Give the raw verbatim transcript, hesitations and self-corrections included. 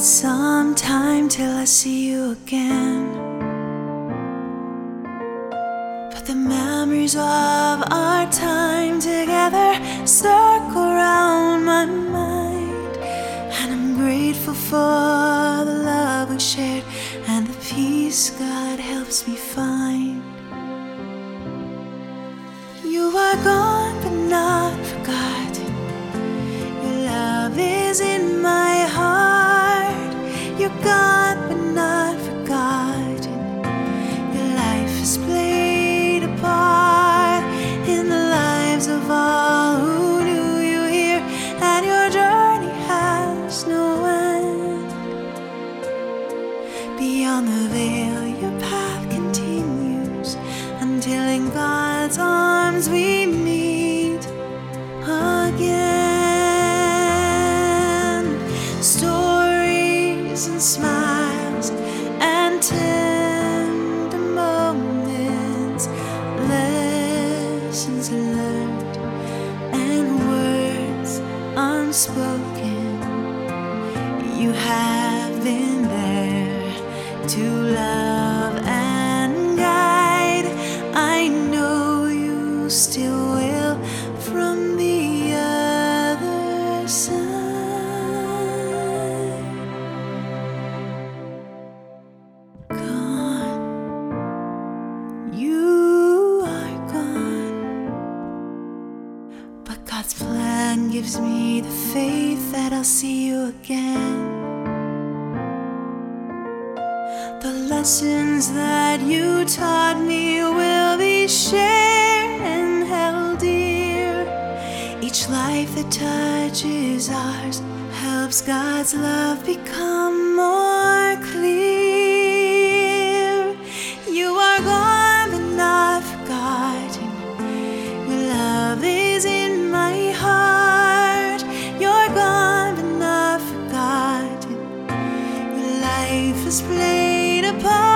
some time till I see you again, but the memories of our time together circle around my mind, and I'm grateful for the love we shared and the peace God helps me find. You are gone but not forgotten. Your love is in my heart. You're gone but not forgotten. Your life has played a part in the lives of all who knew you here, and your journey has no end. Beyond the veil your path continues until in God's arms we meet again. Stories and smiles and tender moments, lessons learned and words unspoken. You have been there to love and guide. I know you still will from the other side. Gone, you are gone, but God's plan gives me the faith that I'll see you again. The lessons that you taught me will be shared and held dear. Each life that touches ours helps God's love become more clear. You are gone but not forgotten. Your love is in my heart. You're gone but not forgotten. Your life has played a part